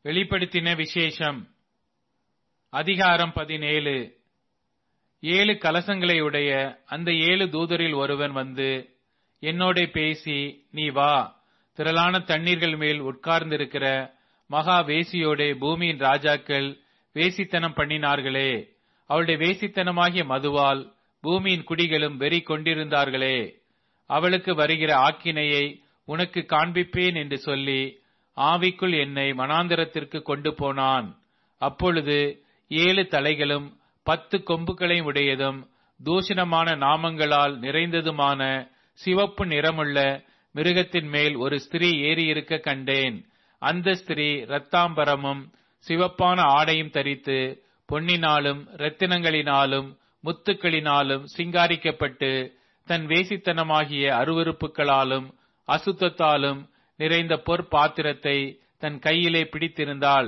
வெளிப்படுத்தின விசேஷம் அதிகாரம் 17. 7 கலசங்களை உடைய அந்த 7 தூதரில் ஒருவன் வந்து என்னோடே பேசி, நீ வா, திரளான தண்ணீர்கள் மேல் உட்கார்ந்திருக்கிற மகா வேசியோடே பூமியின் ராஜாக்கள் வேசித்தனம் பண்ணினார்களே, அவளுடைய வேசித்தனமாகிய மதுவால் பூமியின் குடிகளும் வெறி கொண்டிருந்தார்களே, அவளுக்கு வருகிற ஆக்கினையை உனக்கு காண்பிப்பேன் என்று சொல்லி ஆவிக்குள் என்னை வனாந்தரத்திற்கு கொண்டு போனான். அப்பொழுது 7 தலைகளும் 10 கொம்புகளையும் உடையதும் தூஷணமான நாமங்களால் நிறைந்ததுமான சிவப்பு நிறமுள்ள மிருகத்தின் மேல் ஒரு ஸ்திரீ ஏறியிருக்க கண்டேன். அந்த ஸ்திரீ இரத்தாம்பரமும் சிவப்பான ஆடையும் தரித்து பொன்னினாலும் இரத்தினங்களினாலும் முத்துக்களினாலும் சிங்காரிக்கப்பட்டு தன் வேசித்தனமாகிய அருவருப்புகளாலும் அசுத்தத்தாலும் நிறைந்த பொற்பாத்திரத்தை தன் கையிலே பிடித்திருந்தாள்.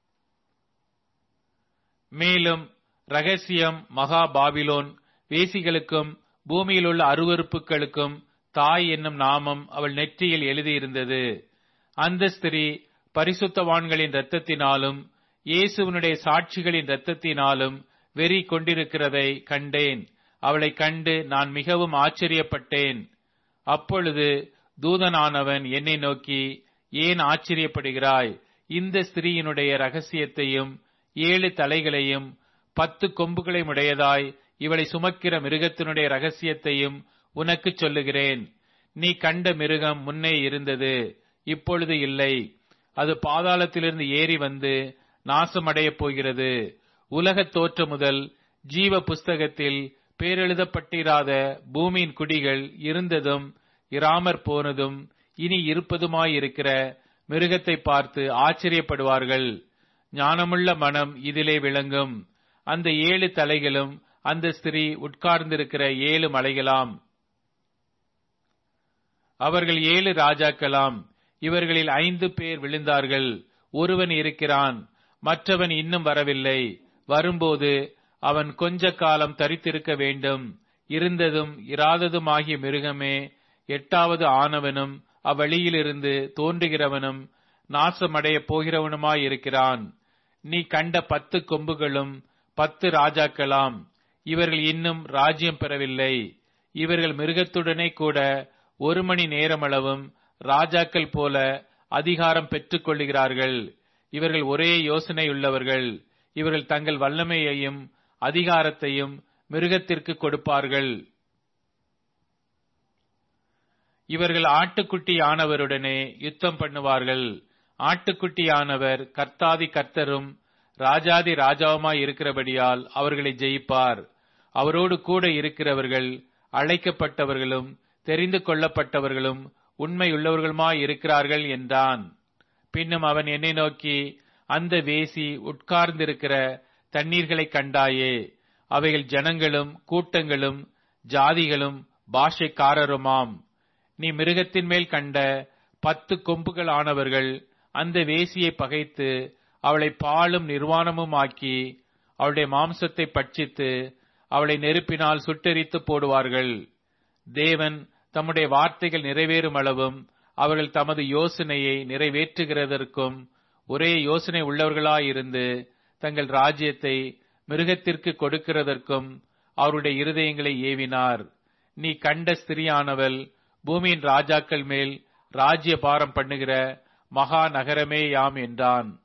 மேலும் ரகசியம் மகா பாபிலோன் வேசிகளுக்கும் பூமியிலுள்ள அருவருப்புகளுக்கும் தாய் என்னும் நாமம் அவள் நெற்றியில் எழுதியிருந்தது. அந்த ஸ்திரீ பரிசுத்தவான்களின் இரத்தத்தினாலும் இயேசுவினுடைய சாட்சிகளின் இரத்தத்தினாலும் வெறி கொண்டிருக்கிறதை கண்டேன். அவளை கண்டு நான் மிகவும் ஆச்சரியப்பட்டேன். அப்பொழுது தூதனானவன் என்னை நோக்கி, ஏன் ஆச்சரியப்படுகிறாய்? இந்த ஸ்திரீயினுடைய ரகசியத்தையும் 7 தலைகளையும் 10 கொம்புகளையும் உடையதாய் இவளை சுமக்கிற மிருகத்தினுடைய ரகசியத்தையும் உனக்கு சொல்லுகிறேன். நீ கண்ட மிருகம் முன்னே இருந்தது, இப்பொழுது இல்லை. அது பாதாளத்திலிருந்து ஏறி வந்து நாசமடையப் போகிறது. உலகத் தோற்றம் முதல் ஜீவ புஸ்தகத்தில் பேரெழுதப்பட்டிராத பூமியின் குடிகள் இருந்ததும் இராமற் போனதும் இனி இருப்பதுமாயிருக்கிற மிருகத்தை பார்த்து ஆச்சரியப்படுவார்கள். ஞானமுள்ள மனம் இதிலே விளங்கும். அந்த 7 தலைகளும் அந்த ஸ்திரீ உட்கார்ந்திருக்கிற 7 மலைகளாம். அவர்கள் 7 ராஜாக்களாம். இவர்களில் 5 பேர் விழுந்தார்கள், ஒருவன் இருக்கிறான், மற்றவன் இன்னும் வரவில்லை. வரும்போது அவன் கொஞ்ச காலம் தரித்திருக்க வேண்டும். இருந்ததும் இராததுமாகிய மிருகமே 8வது ஆனவனும் அவ்வழியிலிருந்து தோன்றுகிறவனும் நாசமடைய போகிறவனுமாயிருக்கிறான். நீ கண்ட 10 கொம்புகளும் 10 ராஜாக்களாம். இவர்கள் இன்னும் ராஜ்யம் பெறவில்லை. இவர்கள் மிருகத்துடனே கூட 1 மணி நேரமளவும் ராஜாக்கள் போல அதிகாரம் பெற்றுக் கொள்ளுகிறார்கள். இவர்கள் ஒரே யோசனையுள்ளவர்கள். இவர்கள் தங்கள் வல்லமையையும் அதிகாரத்தையும் மிருகத்திற்கு கொடுப்பார்கள். இவர்கள் ஆட்டுக்குட்டியானவருடனே யுத்தம் பண்ணுவார்கள். ஆட்டுக்குட்டியானவர் கர்த்தாதி கர்த்தரும் ராஜாதி ராஜாவுமாய் இருக்கிறபடியால் அவர்களை ஜெயிப்பார். அவரோடு கூட இருக்கிறவர்கள் அழைக்கப்பட்டவர்களும் தெரிந்து கொள்ளப்பட்டவர்களும் உண்மையுள்ளவர்களுமாய் இருக்கிறார்கள் என்றான். பின்னும் அவன் என்னை நோக்கி, அந்த வேசி உட்கார்ந்திருக்கிற தண்ணீர்களை கண்டாயே, அவைகள் ஜனங்களும் கூட்டங்களும் ஜாதிகளும் பாஷைக்காரருமாம். நீ மிருகத்தின் மேல் கண்ட 10 கொம்புகள் ஆனவர்கள் அந்த வேசியை பகைத்து அவளை பாழும் நிர்வாணமும் ஆக்கி அவளுடைய மாம்சத்தை பட்சித்து அவளை நெருப்பினால் சுட்டெரித்து போடுவார்கள். தேவன் தம்முடைய வார்த்தைகள் நிறைவேறும் அளவும் அவர்கள் தமது யோசனையை நிறைவேற்றுகிறதற்கும் ஒரே யோசனை உள்ளவர்களாயிருந்து தங்கள் ராஜ்யத்தை மிருகத்திற்கு கொடுக்கிறதற்கும் அவருடைய இருதயங்களை ஏவினார். நீ கண்ட ஸ்திரியானவள் பூமியின் ராஜாக்கள் மேல் ராஜ்ய பாரம் பண்ணுகிற மகா நகரமே யாம் என்றான்.